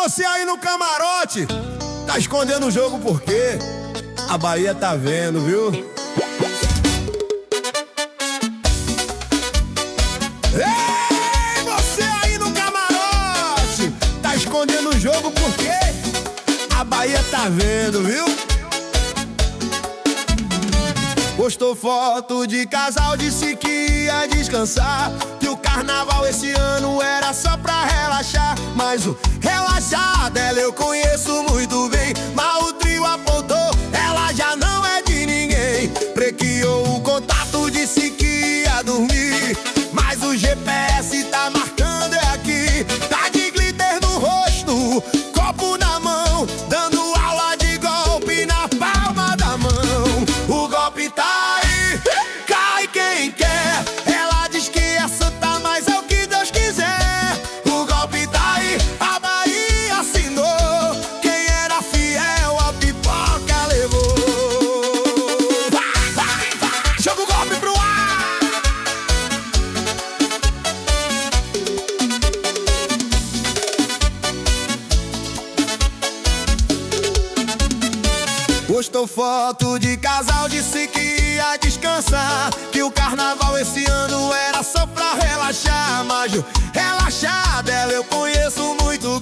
você aí no camarote, tá escondendo o jogo por quê? A Bahia tá vendo, viu? Ei, você aí no camarote, tá escondendo o jogo por quê? A Bahia tá vendo, viu? Postou foto de casal, disse que ia descansar, que o carnaval esse ano era só pra relaxar. Mas o relaxar dela eu conheço muito bem. Mas o trio apontou, ela já não é de ninguém. Prequiou o contato, disse que ia dormir, mas o GPS tá marcando é aqui. Tá de glitter no rosto, copo na mão, dando aula de golpe na palma da mão. O golpe tá aí, cai quem quer. Ela diz que é santa, mas é o que Deus quiser. O golpe tá aí, a Bahia assinou. Quem era fiel a pipoca levou. Vai, vai, vai, joga o golpe pro ar. Postou foto de casal, disse que ia descansar, que o carnaval esse ano era só pra relaxar. Mas o relaxar dela eu conheço muito